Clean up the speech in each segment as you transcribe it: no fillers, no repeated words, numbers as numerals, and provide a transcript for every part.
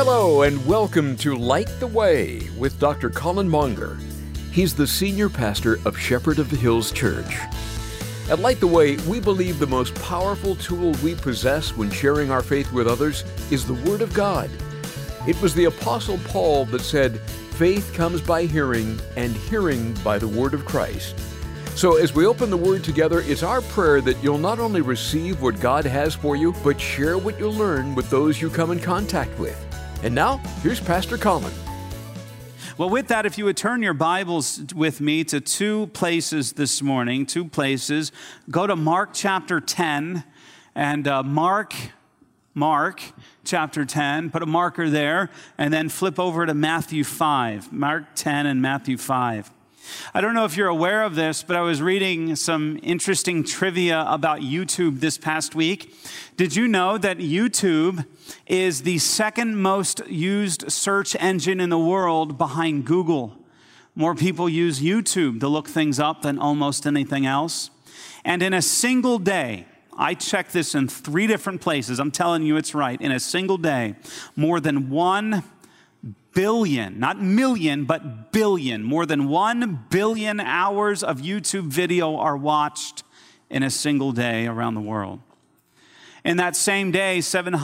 Hello and welcome to Light the Way with Dr. Colin Monger. He's the senior pastor of Shepherd of the Hills Church. At Light the Way, we believe the most powerful tool we possess when sharing our faith with others is the Word of God. It was the Apostle Paul that said, "Faith comes by hearing, and hearing by the Word of Christ." So as we open the Word together, it's our prayer that you'll not only receive what God has for you, but share what you learn with those you come in contact with. And now, here's Pastor Colin. Well, with that, if you would turn your Bibles with me to two places this morning, Go to Mark chapter 10, and Mark chapter 10, put a marker there, and then flip over to Matthew 5, Mark 10 and Matthew 5. I don't know if you're aware of this, but I was reading some interesting trivia about YouTube this past week. Did you know that YouTube is the second most used search engine in the world behind Google? More people use YouTube to look things up than almost anything else. And in a single day, I checked this in 3 different places. I'm telling you it's right. In a single day, more than 1 billion, not million, but billion, more than 1 billion hours of YouTube video are watched in a single day around the world. In that same day,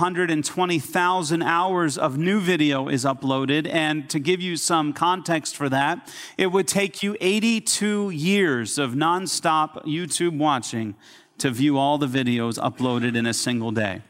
720,000 hours of new video is uploaded. And to give you some context for that, it would take you 82 years of nonstop YouTube watching to view all the videos uploaded in a single day.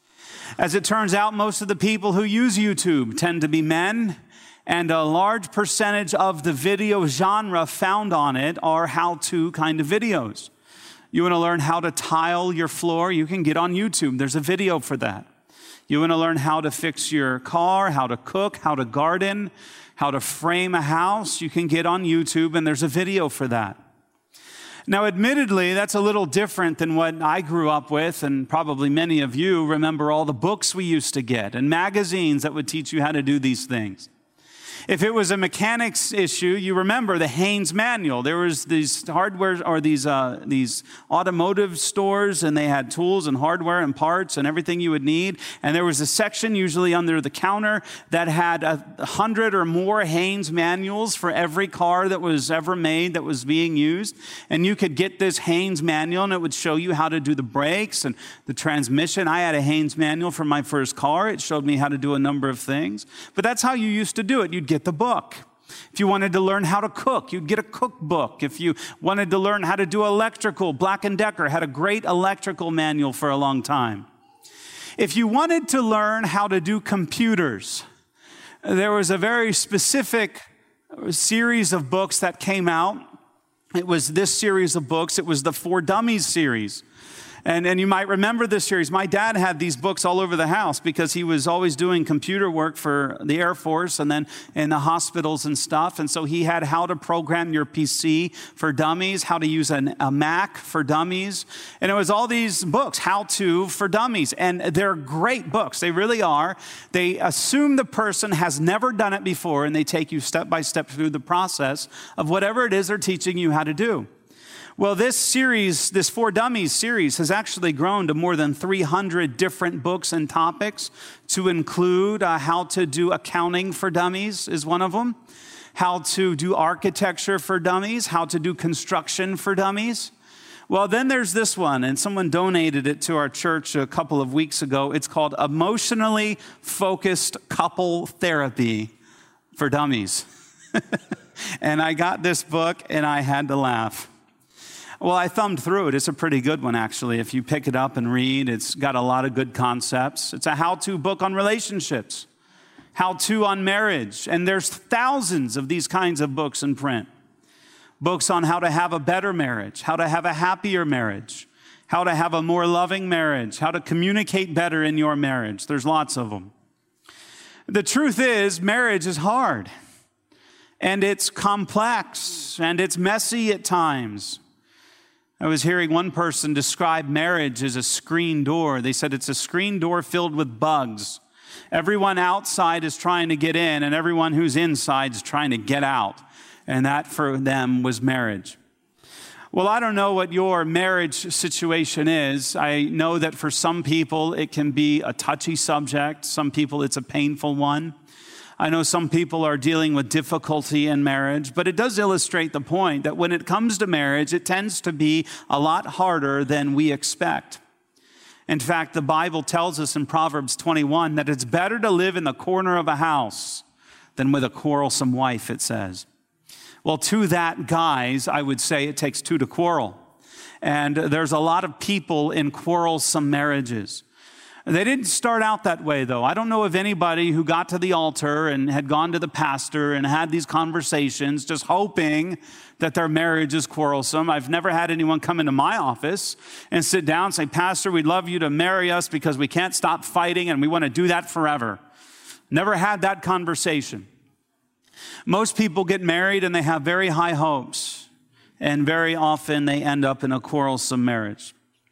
As it turns out, most of the people who use YouTube tend to be men, and a large percentage of the video genre found on it are how-to kind of videos. You want to learn how to tile your floor? You can get on YouTube. There's a video for that. You want to learn how to fix your car, how to cook, how to garden, how to frame a house? You can get on YouTube, and there's a video for that. Now, admittedly, that's a little different than what I grew up with, and probably many of you remember all the books we used to get and magazines that would teach you how to do these things. If it was a mechanics issue, you remember the Haynes manual. There was these hardware or these automotive stores, and they had tools and hardware and parts and everything you would need. And there was a section usually under the counter that had 100 or more Haynes manuals for every car that was ever made that was being used. And you could get this Haynes manual, and it would show you how to do the brakes and the transmission. I had a Haynes manual for my first car. It showed me how to do a number of things. But that's how you used to do it. You'd get the book. If you wanted to learn how to cook, you'd get a cookbook. If you wanted to learn how to do electrical, Black & Decker had a great electrical manual for a long time. If you wanted to learn how to do computers, there was a very specific series of books that came out. It was this series of books. It was the For Dummies series. And you might remember this series. My dad had these books all over the house because he was always doing computer work for the Air Force and then in the hospitals and stuff. And so he had how to program your PC for dummies, how to use a Mac for dummies. And it was all these books, how to for dummies. And they're great books. They really are. They assume the person has never done it before, and they take you step by step through the process of whatever it is they're teaching you how to do. Well, this series, this For Dummies series, has actually grown to more than 300 different books and topics, to include how to do accounting for dummies is one of them, how to do architecture for dummies, how to do construction for dummies. Well, then there's this one, and someone donated it to our church a couple of weeks ago. It's called Emotionally Focused Couple Therapy for Dummies. And I got this book, and I had to laugh. Well, I thumbed through it. It's a pretty good one, actually. If you pick it up and read, it's got a lot of good concepts. It's a how-to book on relationships, how-to on marriage. And there's thousands of these kinds of books in print. Books on how to have a better marriage, how to have a happier marriage, how to have a more loving marriage, how to communicate better in your marriage. There's lots of them. The truth is, marriage is hard, and it's complex, and it's messy at times. I was hearing one person describe marriage as a screen door. They said it's a screen door filled with bugs. Everyone outside is trying to get in, and everyone who's inside is trying to get out. And that for them was marriage. Well, I don't know what your marriage situation is. I know that for some people it can be a touchy subject. Some people it's a painful one. I know some people are dealing with difficulty in marriage, but it does illustrate the point that when it comes to marriage, it tends to be a lot harder than we expect. In fact, the Bible tells us in Proverbs 21 that it's better to live in the corner of a house than with a quarrelsome wife, it says. Well, to that, guys, I would say it takes two to quarrel. And there's a lot of people in quarrelsome marriages. They didn't start out that way, though. I don't know of anybody who got to the altar and had gone to the pastor and had these conversations just hoping that their marriage is quarrelsome. I've never had anyone come into my office and sit down and say, Pastor, we'd love you to marry us because we can't stop fighting and we want to do that forever. Never had that conversation. Most people get married and they have very high hopes, and very often they end up in a quarrelsome marriage.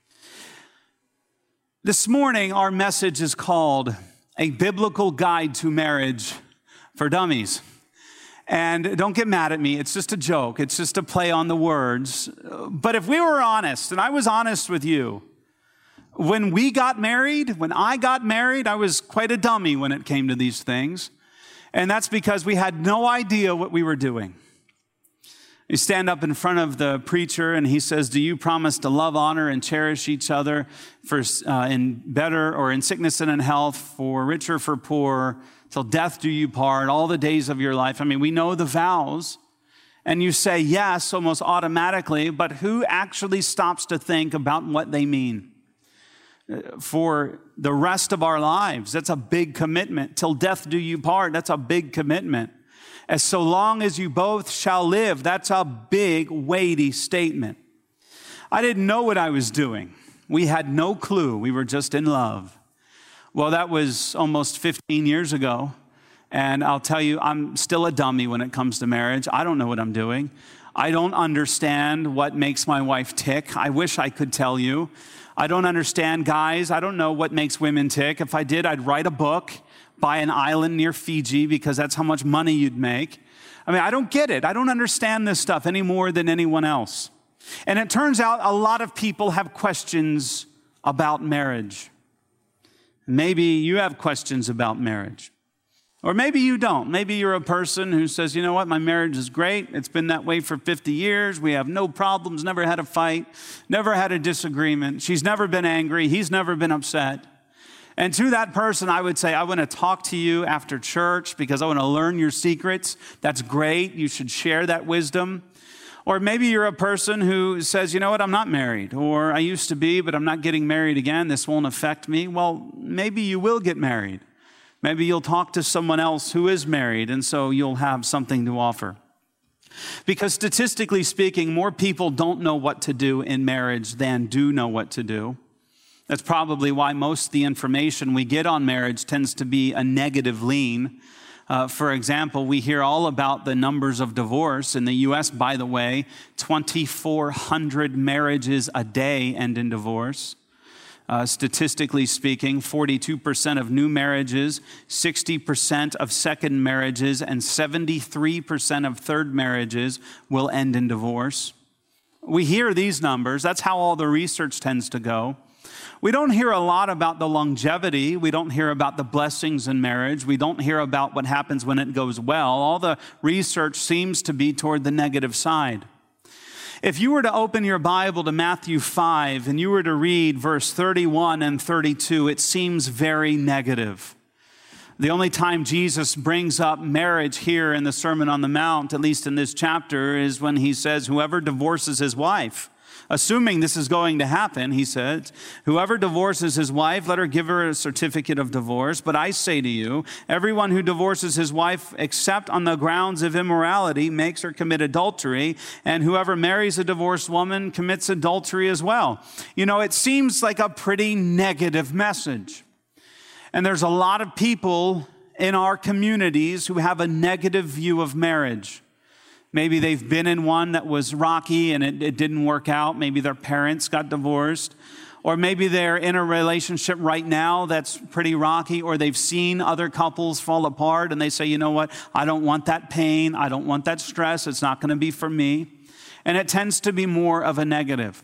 This morning, our message is called A Biblical Guide to Marriage for Dummies. And don't get mad at me, it's just a joke, it's just a play on the words. But if we were honest, and I was honest with you, when I got married, I was quite a dummy when it came to these things. And that's because we had no idea what we were doing. You stand up in front of the preacher and he says, do you promise to love, honor, and cherish each other in better or in sickness and in health, for richer, for poor, till death do you part, all the days of your life? I mean, we know the vows. And you say yes almost automatically, but who actually stops to think about what they mean? For the rest of our lives, that's a big commitment. Till death do you part, that's a big commitment. As so long as you both shall live, that's a big, weighty statement. I didn't know what I was doing. We had no clue. We were just in love. Well, that was almost 15 years ago. And I'll tell you, I'm still a dummy when it comes to marriage. I don't know what I'm doing. I don't understand what makes my wife tick. I wish I could tell you. I don't understand, guys. I don't know what makes women tick. If I did, I'd write a book, buy an island near Fiji, because that's how much money you'd make. I mean, I don't get it. I don't understand this stuff any more than anyone else. And it turns out a lot of people have questions about marriage. Maybe you have questions about marriage. Or maybe you don't. Maybe you're a person who says, you know what, my marriage is great. It's been that way for 50 years. We have no problems, never had a fight, never had a disagreement. She's never been angry. He's never been upset. And to that person, I would say, I want to talk to you after church because I want to learn your secrets. That's great. You should share that wisdom. Or maybe you're a person who says, you know what, I'm not married. Or I used to be, but I'm not getting married again. This won't affect me. Well, maybe you will get married. Maybe you'll talk to someone else who is married, and so you'll have something to offer. Because statistically speaking, more people don't know what to do in marriage than do know what to do. That's probably why most of the information we get on marriage tends to be a negative lean. For example, we hear all about the numbers of divorce. In the U.S., by the way, 2,400 marriages a day end in divorce. Statistically speaking, 42% of new marriages, 60% of second marriages, and 73% of third marriages will end in divorce. We hear these numbers. That's how all the research tends to go. We don't hear a lot about the longevity. We don't hear about the blessings in marriage. We don't hear about what happens when it goes well. All the research seems to be toward the negative side. If you were to open your Bible to Matthew 5 and you were to read verse 31 and 32, it seems very negative. The only time Jesus brings up marriage here in the Sermon on the Mount, at least in this chapter, is when he says, whoever divorces his wife, assuming this is going to happen, he said, whoever divorces his wife, let her give her a certificate of divorce. But I say to you, everyone who divorces his wife except on the grounds of immorality makes her commit adultery, and whoever marries a divorced woman commits adultery as well. You know, it seems like a pretty negative message. And there's a lot of people in our communities who have a negative view of marriage. Maybe they've been in one that was rocky and it didn't work out. Maybe their parents got divorced. Or maybe they're in a relationship right now that's pretty rocky, or they've seen other couples fall apart and they say, you know what, I don't want that pain. I don't want that stress. It's not going to be for me. and it tends to be more of a negative.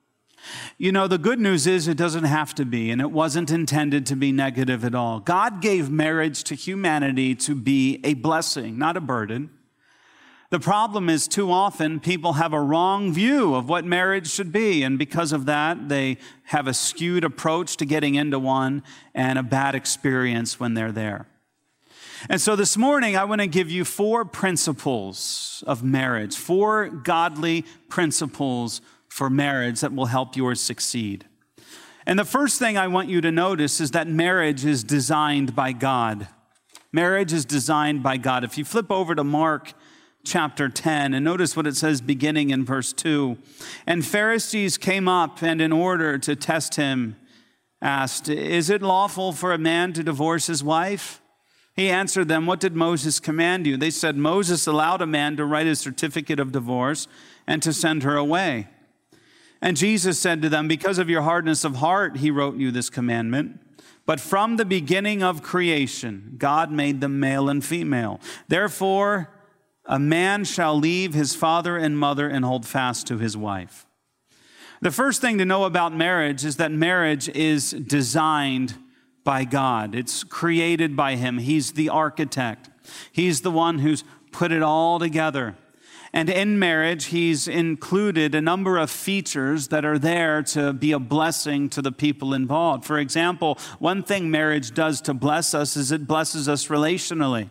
You know, the good news is it doesn't have to be, and it wasn't intended to be negative at all. God gave marriage to humanity to be a blessing, not a burden. The problem is too often people have a wrong view of what marriage should be, and because of that, they have a skewed approach to getting into one and a bad experience when they're there. And so this morning, I want to give you 4 principles of marriage, 4 godly principles for marriage that will help yours succeed. And the first thing I want you to notice is that marriage is designed by God. Marriage is designed by God. If you flip over to Mark chapter 10 and notice what it says beginning in verse 2. And Pharisees came up and in order to test him asked, "Is it lawful for a man to divorce his wife?" He answered them, "What did Moses command you?" They said, "Moses allowed a man to write a certificate of divorce and to send her away." And Jesus said to them, "Because of your hardness of heart, he wrote you this commandment. But from the beginning of creation, God made them male and female. Therefore, a man shall leave his father and mother and hold fast to his wife." The first thing to know about marriage is that marriage is designed by God. It's created by him. He's the architect. He's the one who's put it all together. And in marriage, he's included a number of features that are there to be a blessing to the people involved. For example, one thing marriage does to bless us is it blesses us relationally.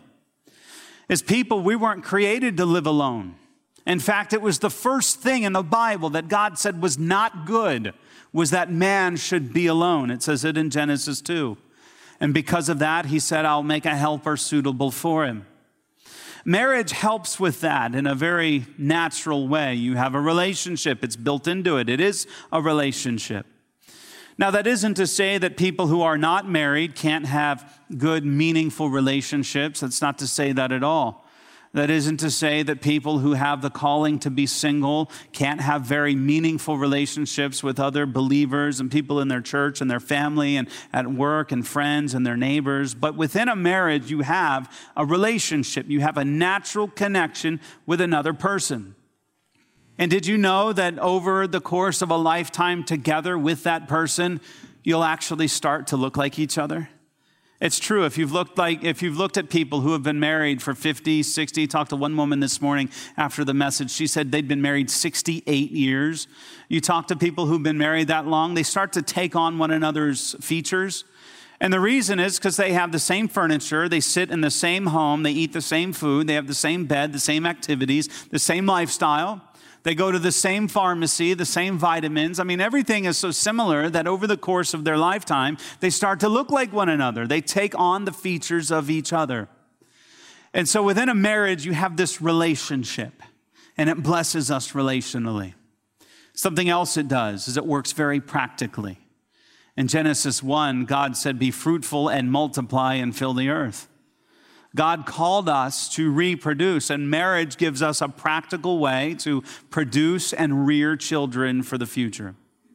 As people, we weren't created to live alone. In fact, it was the first thing in the Bible that God said was not good, was that man should be alone. It says it in Genesis 2. And because of that, he said, "I'll make a helper suitable for him." Marriage helps with that in a very natural way. You have a relationship. It's built into it. It is a relationship. Now, that isn't to say that people who are not married can't have good, meaningful relationships. That's not to say that at all. That isn't to say that people who have the calling to be single can't have very meaningful relationships with other believers and people in their church and their family and at work and friends and their neighbors. But within a marriage, you have a relationship. You have a natural connection with another person. And did you know that over the course of a lifetime together with that person, you'll actually start to look like each other? It's true. If you've looked at people who have been married for 50, 60, talked to one woman this morning after the message. She said they'd been married 68 years. You talk to people who've been married that long, they start to take on one another's features. And the reason is because they have the same furniture, they sit in the same home, they eat the same food, they have the same bed, the same activities, the same lifestyle. They go to the same pharmacy, the same vitamins. I mean, everything is so similar that over the course of their lifetime, they start to look like one another. They take on the features of each other. And so within a marriage, you have this relationship, and it blesses us relationally. Something else it does is it works very practically. In Genesis 1, God said, "Be fruitful and multiply and fill the earth." God called us to reproduce, and marriage gives us a practical way to produce and rear children for the future.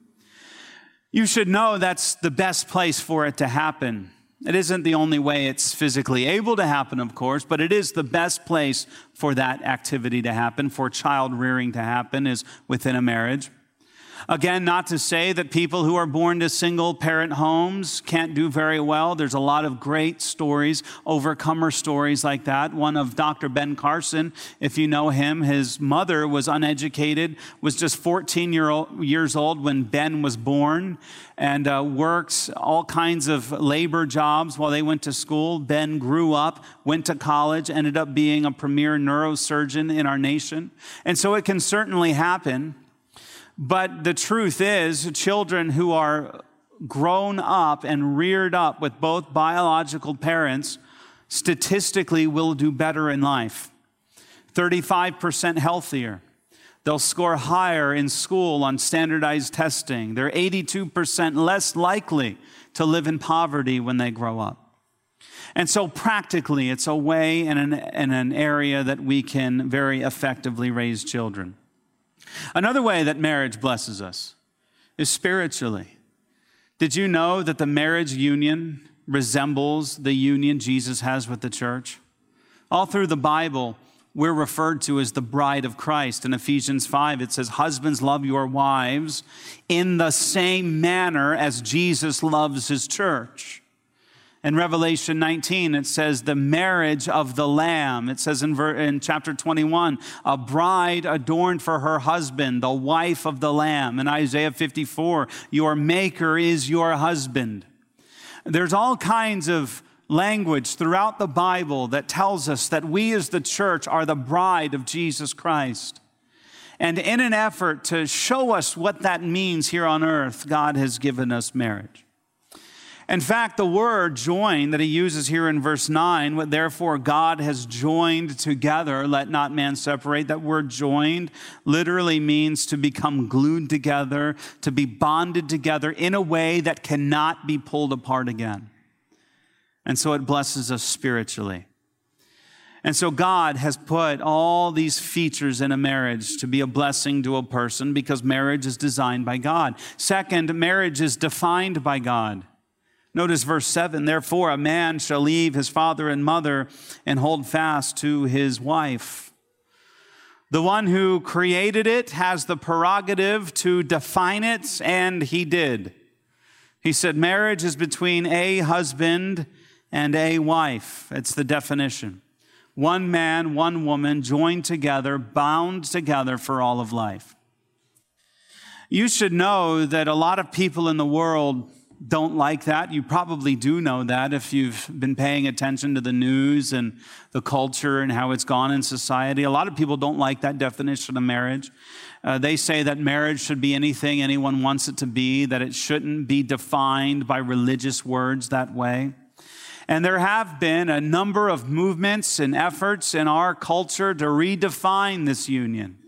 You should know that's the best place for it to happen. It isn't the only way it's physically able to happen, of course, but it is the best place for that activity to happen, for child rearing to happen, is within a marriage. Again, not to say that people who are born to single-parent homes can't do very well. There's a lot of great stories, overcomer stories like that. One of Dr. Ben Carson, if you know him, his mother was uneducated, was just 14 years old when Ben was born, and worked all kinds of labor jobs while they went to school. Ben grew up, went to college, ended up being a premier neurosurgeon in our nation. And so it can certainly happen. But the truth is, children who are grown up and reared up with both biological parents statistically will do better in life. 35% healthier. They'll score higher in school on standardized testing. They're 82% less likely to live in poverty when they grow up. And so practically, it's a way and an area that we can very effectively raise children. Another way that marriage blesses us is spiritually. Did you know that the marriage union resembles the union Jesus has with the church? All through the Bible, we're referred to as the bride of Christ. In Ephesians 5, it says, husbands, love your wives in the same manner as Jesus loves his church. In Revelation 19, it says the marriage of the Lamb. It says in chapter 21, a bride adorned for her husband, the wife of the Lamb. In Isaiah 54, your maker is your husband. There's all kinds of language throughout the Bible that tells us that we as the church are the bride of Jesus Christ. And in an effort to show us what that means here on earth, God has given us marriage. In fact, the word join that he uses here in verse 9, what therefore God has joined together, let not man separate. That word joined literally means to become glued together, to be bonded together in a way that cannot be pulled apart again. And so it blesses us spiritually. And so God has put all these features in a marriage to be a blessing to a person because marriage is designed by God. Second, marriage is defined by God. Notice verse 7, therefore a man shall leave his father and mother and hold fast to his wife. The one who created it has the prerogative to define it, and he did. He said marriage is between a husband and a wife. It's the definition. One man, one woman, joined together, bound together for all of life. You should know that a lot of people in the world don't like that. You probably do know that if you've been paying attention to the news and the culture and how it's gone in society. A lot of people don't like that definition of marriage. They say that marriage should be anything anyone wants it to be, that it shouldn't be defined by religious words that way. And there have been a number of movements and efforts in our culture to redefine this union,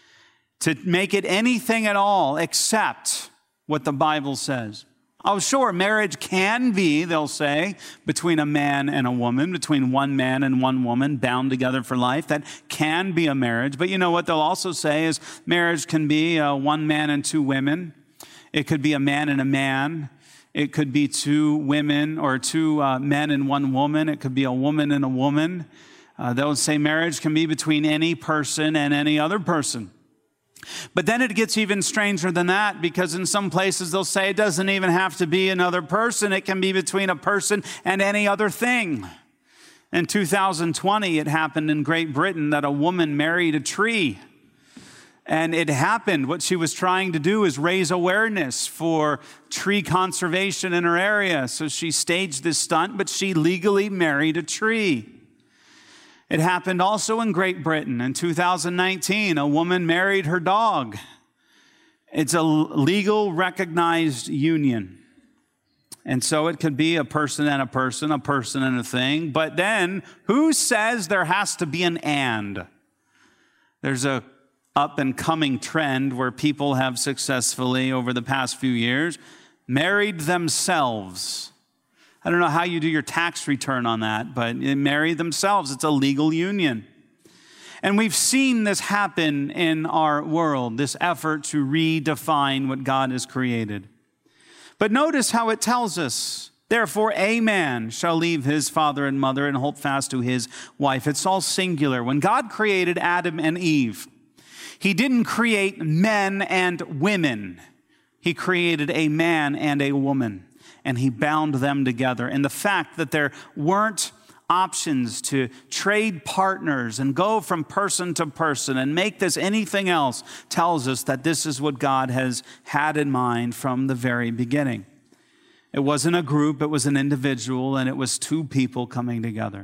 to make it anything at all except what the Bible says. Oh, sure, marriage can be, they'll say, between a man and a woman, between one man and one woman bound together for life. That can be a marriage. But you know what they'll also say is marriage can be one man and two women. It could be a man and a man. It could be two women or two men and one woman. It could be a woman and a woman. They'll say marriage can be between any person and any other person. But then it gets even stranger than that, because in some places they'll say it doesn't even have to be another person. It can be between a person and any other thing. In 2020, it happened in Great Britain that a woman married a tree. And it happened. What she was trying to do is raise awareness for tree conservation in her area. So she staged this stunt, but she legally married a tree. It happened also in Great Britain. In 2019, a woman married her dog. It's a legal, recognized union. And so it could be a person and a person and a thing. But then, who says there has to be an and? There's a up and coming trend where people have successfully, over the past few years, married themselves. I don't know how you do your tax return on that, but they marry themselves. It's a legal union. And we've seen this happen in our world, this effort to redefine what God has created. But notice how it tells us, therefore a man shall leave his father and mother and hold fast to his wife. It's all singular. When God created Adam and Eve, he didn't create men and women. He created a man and a woman, and he bound them together. And the fact that there weren't options to trade partners and go from person to person and make this anything else tells us that this is what God has had in mind from the very beginning. It wasn't a group, it was an individual, and it was two people coming together.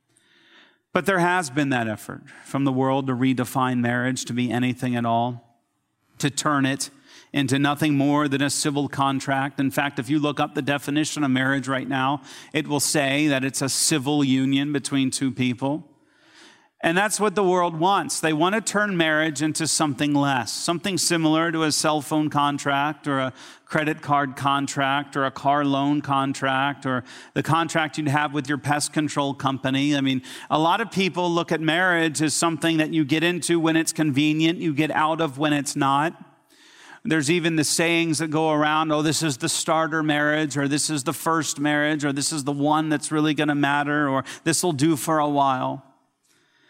But there has been that effort from the world to redefine marriage to be anything at all, to turn it into nothing more than a civil contract. In fact, if you look up the definition of marriage right now, it will say that it's a civil union between two people. And that's what the world wants. They want to turn marriage into something less, something similar to a cell phone contract or a credit card contract or a car loan contract or the contract you'd have with your pest control company. I mean, a lot of people look at marriage as something that you get into when it's convenient, you get out of when it's not. There's even the sayings that go around, oh, this is the starter marriage, or this is the first marriage, or this is the one that's really going to matter, or this will do for a while.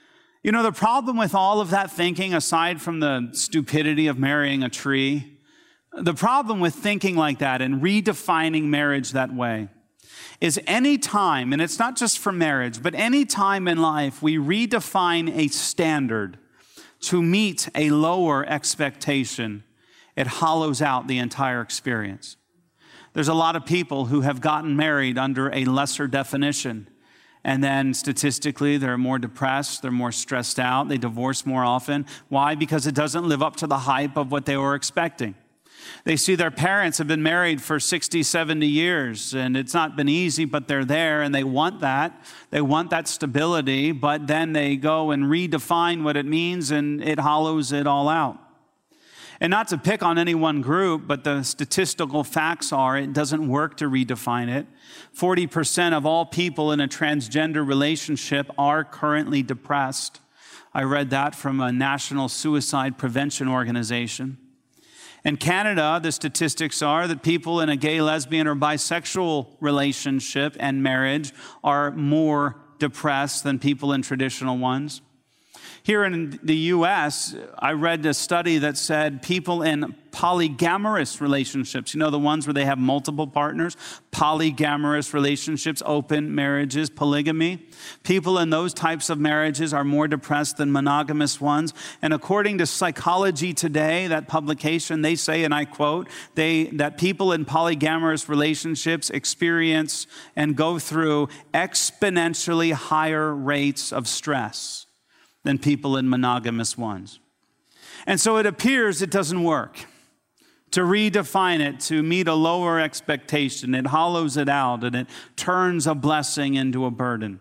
You know, the problem with all of that thinking, aside from the stupidity of marrying a tree, the problem with thinking like that and redefining marriage that way is any time, and it's not just for marriage, but any time in life we redefine a standard to meet a lower expectation, it hollows out the entire experience. There's a lot of people who have gotten married under a lesser definition, and then statistically they're more depressed, they're more stressed out, they divorce more often. Why? Because it doesn't live up to the hype of what they were expecting. They see their parents have been married for 60, 70 years, and it's not been easy, but they're there, and they want that. They want that stability, but then they go and redefine what it means, and it hollows it all out. And not to pick on any one group, but the statistical facts are it doesn't work to redefine it. 40% of all people in a transgender relationship are currently depressed. I read that from a national suicide prevention organization. In Canada, the statistics are that people in a gay, lesbian, or bisexual relationship and marriage are more depressed than people in traditional ones. Here in the U.S., I read a study that said people in polygamous relationships, you know, the ones where they have multiple partners, polygamous relationships, open marriages, polygamy. People in those types of marriages are more depressed than monogamous ones. And according to Psychology Today, that publication, they say, and I quote, that people in polygamous relationships experience and go through exponentially higher rates of stress than people in monogamous ones. And so it appears it doesn't work. To redefine it, to meet a lower expectation, it hollows it out and it turns a blessing into a burden.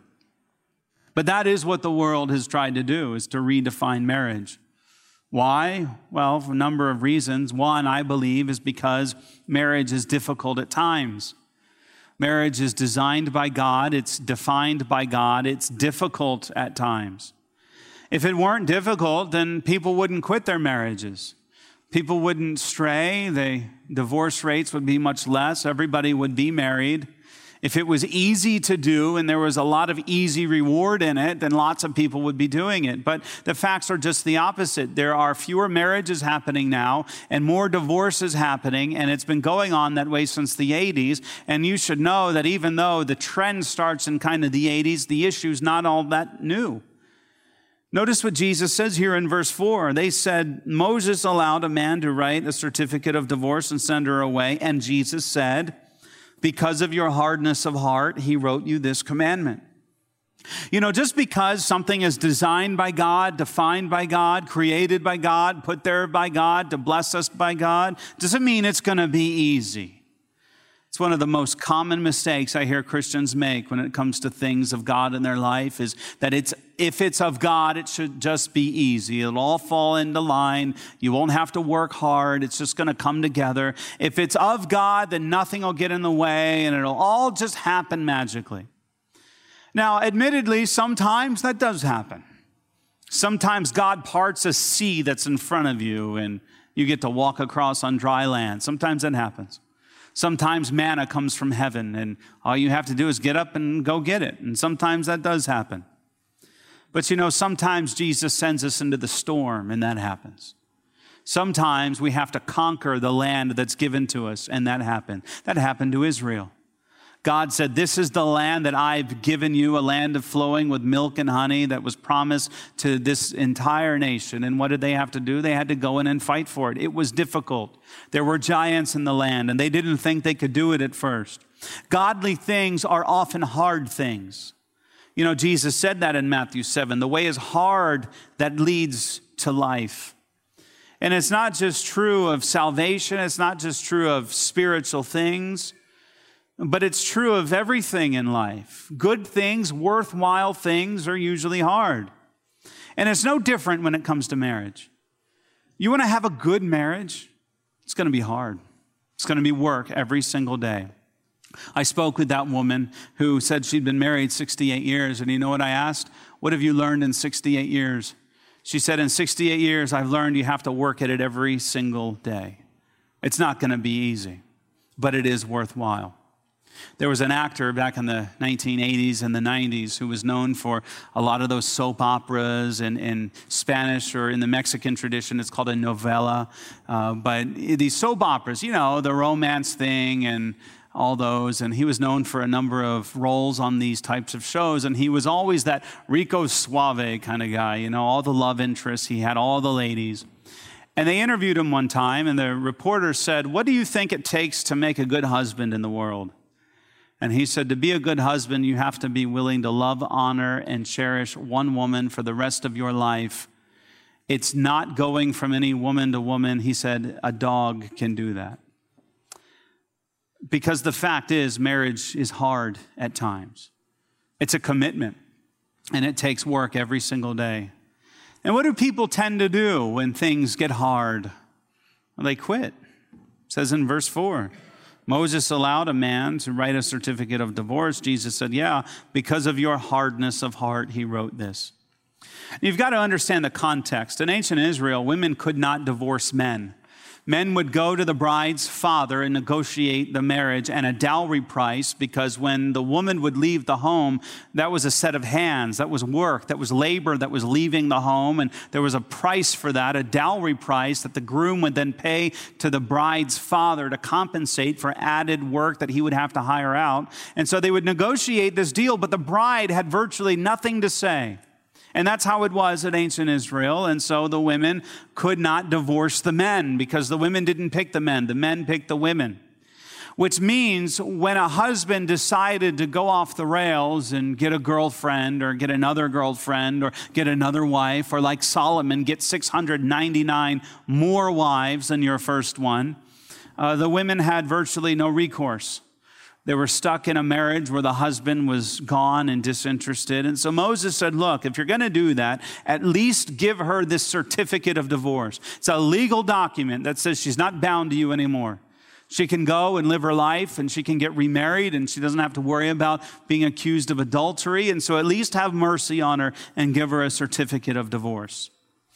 But that is what the world has tried to do, is to redefine marriage. Why? Well, for a number of reasons. One, I believe, is because marriage is difficult at times. Marriage is designed by God, it's defined by God, it's difficult at times. If it weren't difficult, then people wouldn't quit their marriages. People wouldn't stray. The divorce rates would be much less. Everybody would be married. If it was easy to do and there was a lot of easy reward in it, then lots of people would be doing it. But the facts are just the opposite. There are fewer marriages happening now and more divorces happening, and it's been going on that way since the 80s. And you should know that even though the trend starts in kind of the 80s, the issue's not all that new. Notice what Jesus says here in verse 4. They said, Moses allowed a man to write a certificate of divorce and send her away. And Jesus said, because of your hardness of heart, he wrote you this commandment. You know, just because something is designed by God, defined by God, created by God, put there by God, to bless us by God, doesn't mean it's going to be easy. It's one of the most common mistakes I hear Christians make when it comes to things of God in their life is that if it's of God, it should just be easy. It'll all fall into line. You won't have to work hard. It's just going to come together. If it's of God, then nothing will get in the way and it'll all just happen magically. Now, admittedly, sometimes that does happen. Sometimes God parts a sea that's in front of you and you get to walk across on dry land. Sometimes that happens. Sometimes manna comes from heaven and all you have to do is get up and go get it. And sometimes that does happen. But you know, sometimes Jesus sends us into the storm and that happens. Sometimes we have to conquer the land that's given to us and that happened. That happened to Israel. God said, this is the land that I've given you, a land of flowing with milk and honey that was promised to this entire nation. And what did they have to do? They had to go in and fight for it. It was difficult. There were giants in the land, and they didn't think they could do it at first. Godly things are often hard things. You know, Jesus said that in Matthew 7. The way is hard that leads to life. And it's not just true of salvation. It's not just true of spiritual things. But it's true of everything in life. Good things, worthwhile things are usually hard. And it's no different when it comes to marriage. You want to have a good marriage? It's going to be hard. It's going to be work every single day. I spoke with that woman who said she'd been married 68 years. And you know what I asked? What have you learned in 68 years? She said, in 68 years, I've learned you have to work at it every single day. It's not going to be easy, but it is worthwhile. There was an actor back in the 1980s and the 90s who was known for a lot of those soap operas, and in Spanish or in the Mexican tradition, it's called a novela. But these soap operas, the romance thing and all those, and he was known for a number of roles on these types of shows, and he was always that Rico Suave kind of guy, all the love interests, he had all the ladies. And they interviewed him one time, and the reporter said, "What do you think it takes to make a good husband in the world?" And he said, "To be a good husband, you have to be willing to love, honor, and cherish one woman for the rest of your life. It's not going from any woman to woman." He said, "A dog can do that." Because the fact is, marriage is hard at times. It's a commitment, and it takes work every single day. And what do people tend to do when things get hard? Well, they quit. It says in verse 4, Moses allowed a man to write a certificate of divorce. Jesus said, "Yeah, because of your hardness of heart, he wrote this." You've got to understand the context. In ancient Israel, women could not divorce men. Men would go to the bride's father and negotiate the marriage and a dowry price, because when the woman would leave the home, that was a set of hands, that was work, that was labor that was leaving the home, and there was a price for that, a dowry price that the groom would then pay to the bride's father to compensate for added work that he would have to hire out. And so they would negotiate this deal, but the bride had virtually nothing to say. And that's how it was in ancient Israel. And so the women could not divorce the men, because the women didn't pick the men picked the women. Which means when a husband decided to go off the rails and get a girlfriend or get another girlfriend or get another wife, or like Solomon, get 699 more wives than your first one, the women had virtually no recourse. They were stuck in a marriage where the husband was gone and disinterested. And so Moses said, "Look, if you're going to do that, at least give her this certificate of divorce. It's a legal document that says she's not bound to you anymore. She can go and live her life, and she can get remarried, and she doesn't have to worry about being accused of adultery. And so at least have mercy on her and give her a certificate of divorce."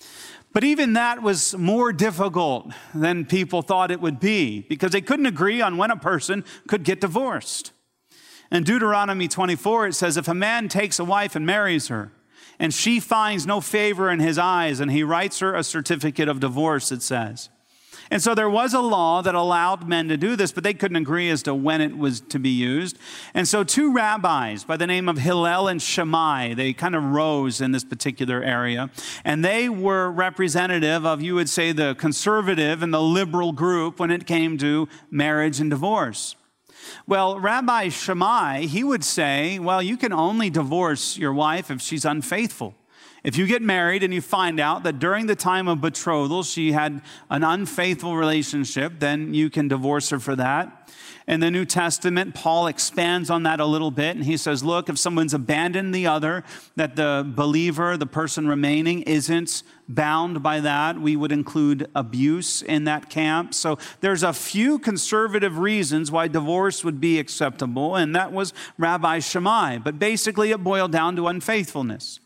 But even that was more difficult than people thought it would be, because they couldn't agree on when a person could get divorced. In Deuteronomy 24, it says, "If a man takes a wife and marries her, and she finds no favor in his eyes, and he writes her a certificate of divorce," it says. And so there was a law that allowed men to do this, but they couldn't agree as to when it was to be used. And so two rabbis by the name of Hillel and Shammai, they kind of rose in this particular area. And they were representative of, you would say, the conservative and the liberal group when it came to marriage and divorce. Well, Rabbi Shammai, he would say, well, you can only divorce your wife if she's unfaithful. If you get married and you find out that during the time of betrothal she had an unfaithful relationship, then you can divorce her for that. In the New Testament, Paul expands on that a little bit, and he says, look, if someone's abandoned the other, that the believer, the person remaining, isn't bound by that. We would include abuse in that camp. So there's a few conservative reasons why divorce would be acceptable, and that was Rabbi Shammai. But basically it boiled down to unfaithfulness.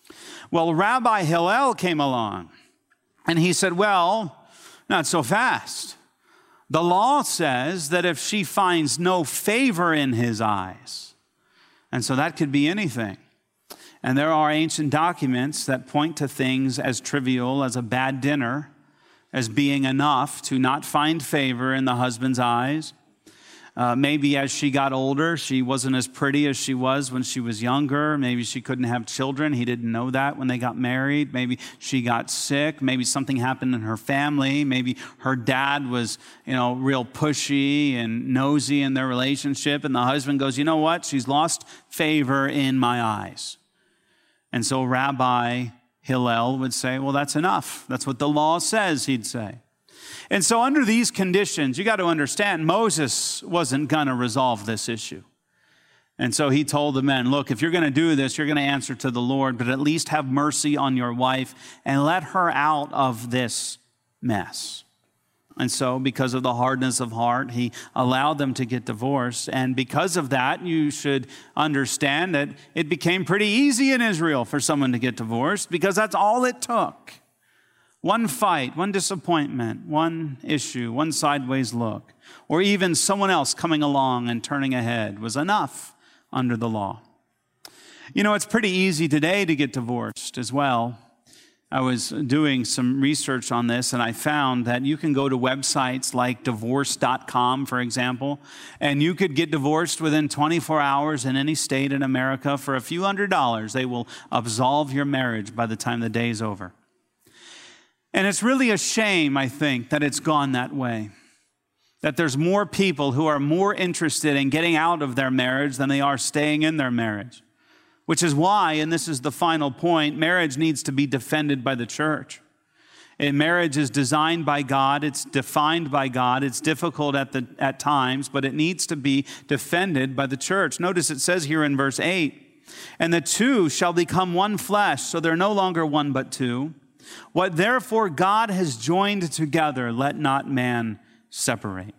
Well, Rabbi Hillel came along, and he said, well, not so fast. The law says that if she finds no favor in his eyes, and so that could be anything. And there are ancient documents that point to things as trivial as a bad dinner as being enough to not find favor in the husband's eyes. Maybe as she got older, she wasn't as pretty as she was when she was younger. Maybe she couldn't have children. He didn't know that when they got married. Maybe she got sick. Maybe something happened in her family. Maybe her dad was, real pushy and nosy in their relationship. And the husband goes, you know what? She's lost favor in my eyes. And so Rabbi Hillel would say, well, that's enough. That's what the law says, he'd say. And so under these conditions, you got to understand, Moses wasn't going to resolve this issue. And so he told the men, look, if you're going to do this, you're going to answer to the Lord, but at least have mercy on your wife and let her out of this mess. And so because of the hardness of heart, he allowed them to get divorced. And because of that, you should understand that it became pretty easy in Israel for someone to get divorced, because that's all it took One fight, one disappointment, one issue, one sideways look, or even someone else coming along and turning ahead was enough under the law. You know, it's pretty easy today to get divorced as well. I was doing some research on this, and I found that you can go to websites like divorce.com, for example, and you could get divorced within 24 hours in any state in America for a few $100s. They will absolve your marriage by the time the day's over. And it's really a shame, I think, that it's gone that way. That there's more people who are more interested in getting out of their marriage than they are staying in their marriage. Which is why, and this is the final point, marriage needs to be defended by the church. And marriage is designed by God, it's defined by God, it's difficult at times, but it needs to be defended by the church. Notice it says here in verse 8, and the two shall become one flesh, so they're no longer one but two. What therefore God has joined together, let not man separate.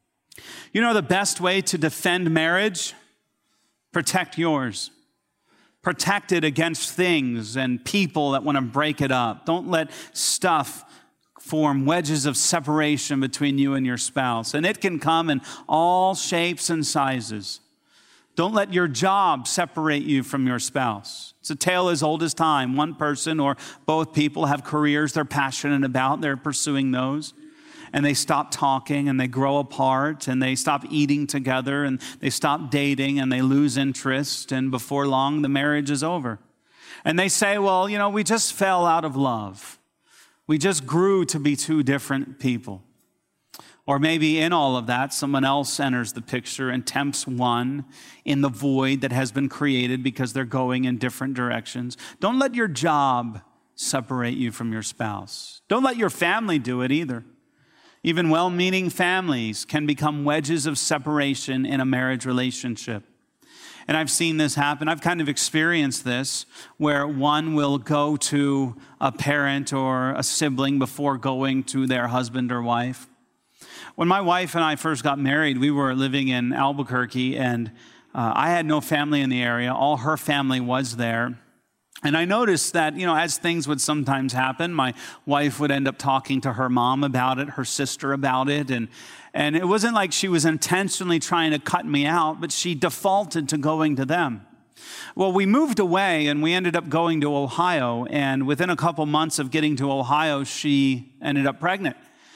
You know the best way to defend marriage? Protect yours. Protect it against things and people that want to break it up. Don't let stuff form wedges of separation between you and your spouse. And it can come in all shapes and sizes. Don't let your job separate you from your spouse. It's a tale as old as time. One person or both people have careers they're passionate about. They're pursuing those. And they stop talking and they grow apart and they stop eating together and they stop dating and they lose interest, and before long the marriage is over. And they say, well, you know, we just fell out of love. We just grew to be two different people. Or maybe in all of that, someone else enters the picture and tempts one in the void that has been created because they're going in different directions. Don't let your job separate you from your spouse. Don't let your family do it either. Even well-meaning families can become wedges of separation in a marriage relationship. And I've seen this happen. I've kind of experienced this where one will go to a parent or a sibling before going to their husband or wife. When my wife and I first got married, we were living in Albuquerque, and I had no family in the area. All her family was there. And I noticed that, you know, as things would sometimes happen, my wife would end up talking to her mom about it, her sister about it. And it wasn't like she was intentionally trying to cut me out, but she defaulted to going to them. Well, we moved away and we ended up going to Ohio. And within a couple months of getting to Ohio, she ended up pregnant.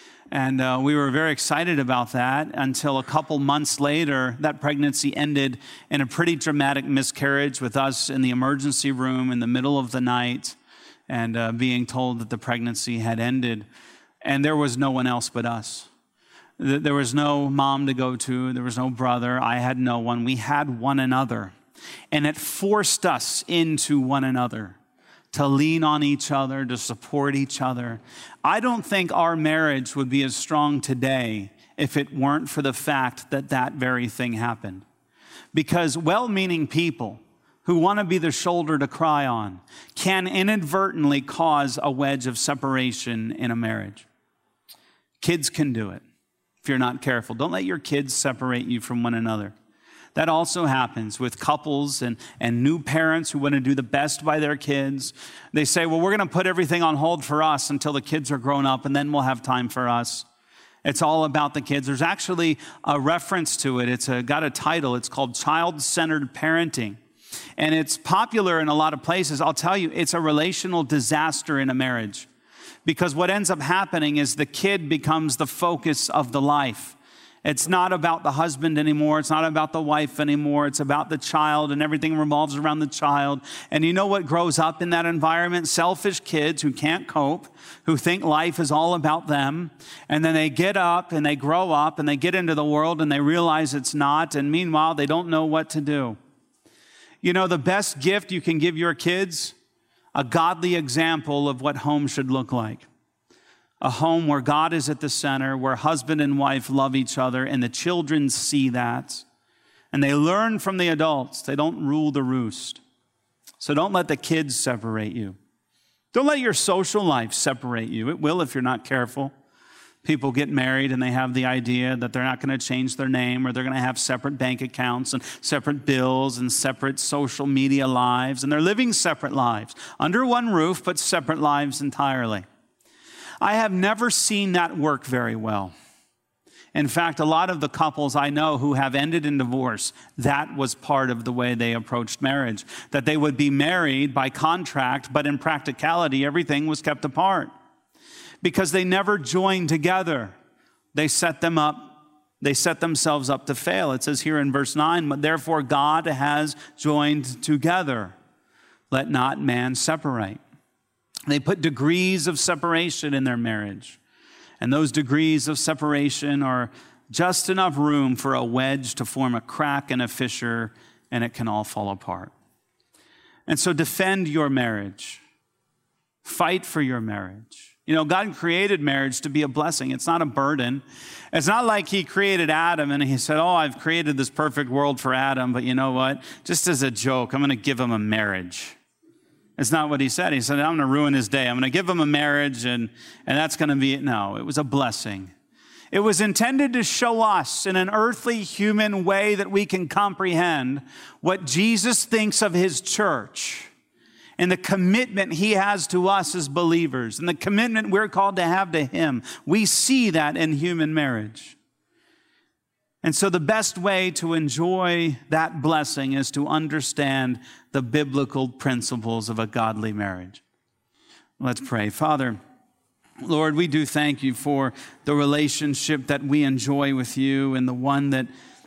And we were very excited about that until a couple months later, that pregnancy ended in a pretty dramatic miscarriage with us in the emergency room in the middle of the night and being told that the pregnancy had ended. And there was no one else but us. There was no mom to go to. There was no brother. I had no one. We had one another. And it forced us into one another, to lean on each other, to support each other. I don't think our marriage would be as strong today if it weren't for the fact that that very thing happened. Because well-meaning people who want to be the shoulder to cry on can inadvertently cause a wedge of separation in a marriage. Kids can do it if you're not careful. Don't let your kids separate you from one another. That also happens with couples and new parents who want to do the best by their kids. They say, well, we're going to put everything on hold for us until the kids are grown up, and then we'll have time for us. It's all about the kids. There's actually a reference to it. It's got a title. It's called Child-Centered Parenting. And it's popular in a lot of places. I'll tell you, it's a relational disaster in a marriage. Because what ends up happening is the kid becomes the focus of the life. It's not about the husband anymore. It's not about the wife anymore. It's about the child, and everything revolves around the child. And you know what grows up in that environment? Selfish kids who can't cope, who think life is all about them. And then they get up and they grow up and they get into the world and they realize it's not. And meanwhile, they don't know what to do. You know, the best gift you can give your kids, a godly example of what home should look like. A home where God is at the center, where husband and wife love each other, and the children see that. And they learn from the adults. They don't rule the roost. So don't let the kids separate you. Don't let your social life separate you. It will if you're not careful. People get married and they have the idea that they're not going to change their name, or they're going to have separate bank accounts and separate bills and separate social media lives. And they're living separate lives under one roof, but separate lives entirely. I have never seen that work very well. In fact, a lot of the couples I know who have ended in divorce, that was part of the way they approached marriage, that they would be married by contract, but in practicality, everything was kept apart because they never joined together. They set themselves up to fail. It says here in verse 9, "But therefore God has joined together. Let not man separate." They put degrees of separation in their marriage. And those degrees of separation are just enough room for a wedge to form a crack and a fissure, and it can all fall apart. And so defend your marriage. Fight for your marriage. You know, God created marriage to be a blessing. It's not a burden. It's not like he created Adam and he said, "Oh, I've created this perfect world for Adam, but you know what? Just as a joke, I'm going to give him a marriage." It's not what he said. He said, "I'm going to ruin his day. I'm going to give him a marriage, and that's going to be it." No, it was a blessing. It was intended to show us in an earthly, human way that we can comprehend what Jesus thinks of his church and the commitment he has to us as believers and the commitment we're called to have to him. We see that in human marriage. And so the best way to enjoy that blessing is to understand the biblical principles of a godly marriage. Let's pray. Father, Lord, we do thank you for the relationship that we enjoy with you and the one that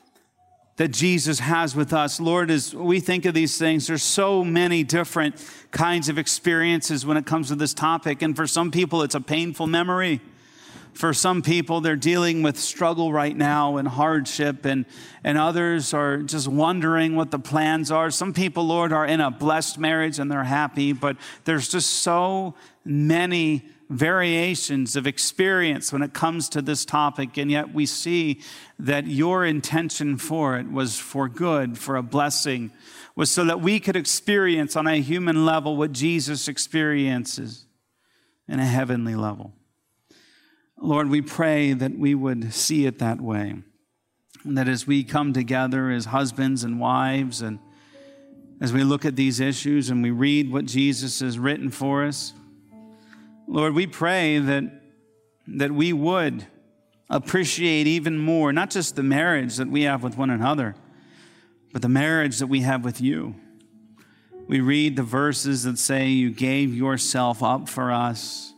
Jesus has with us. Lord, as we think of these things, there's so many different kinds of experiences when it comes to this topic. And for some people, it's a painful memory. For some people, they're dealing with struggle right now and hardship, and others are just wondering what the plans are. Some people, Lord, are in a blessed marriage and they're happy, but there's just so many variations of experience when it comes to this topic, and yet we see that your intention for it was for good, for a blessing, was so that we could experience on a human level what Jesus experiences in a heavenly level. Lord, we pray that we would see it that way, and that as we come together as husbands and wives, and as we look at these issues and we read what Jesus has written for us, Lord, we pray that we would appreciate even more, not just the marriage that we have with one another, but the marriage that we have with you. We read the verses that say you gave yourself up for us.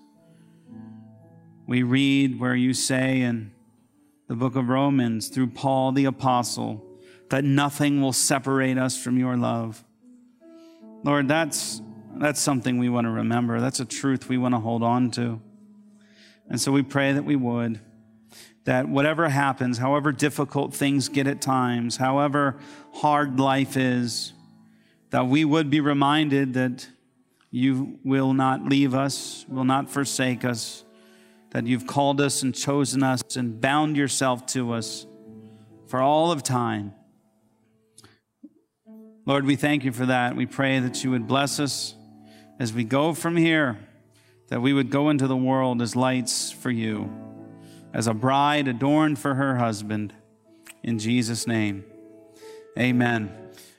We read where you say in the book of Romans through Paul the apostle that nothing will separate us from your love. Lord, that's something we want to remember. That's a truth we want to hold on to. And so we pray that we would, that whatever happens, however difficult things get at times, however hard life is, that we would be reminded that you will not leave us, will not forsake us, that you've called us and chosen us and bound yourself to us for all of time. Lord, we thank you for that. We pray that you would bless us as we go from here, that we would go into the world as lights for you, as a bride adorned for her husband. In Jesus' name, amen.